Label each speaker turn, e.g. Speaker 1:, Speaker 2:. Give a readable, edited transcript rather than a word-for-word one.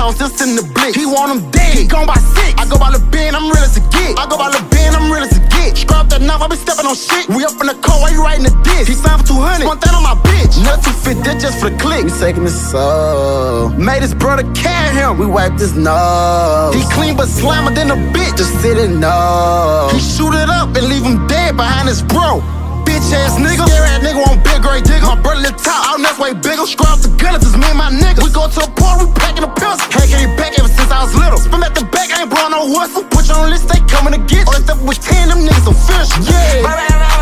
Speaker 1: I'm still sitting the blick. He want him dead, he gone by 6. I go by the bin, I'm real as a get. I go by the bin, I'm real as a get. Scrub that knife, I be stepping on shit. We up in the car, why you writing the diss? He signed for 200, want that on my bitch. Nothing fit, that just for the click. We taking his soul. Made his brother carry him, we wiped his nose. He clean but slammer than a bitch, just sit and know. He shoot it up and leave him dead behind his bro. Bitch ass nigga, scary ass nigga want big great digger. My brother lit top, out that's way bigger. Scrub the gun, it's just me and my niggas. We go to a party, we packing a pills. Hey, get back ever since I was little. Spin at the back, I ain't blowing no whistle. Put you on the list, they coming to get you. All that stuff with 10, them niggas some fish. Yeah.